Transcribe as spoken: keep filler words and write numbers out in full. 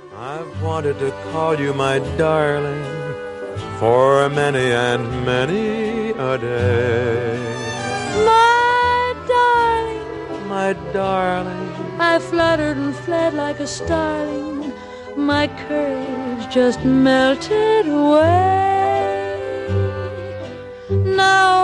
I've wanted to call you my darling for many and many a day. My darling, my darling, I fluttered and fled like a starling. My courage just melted away. Now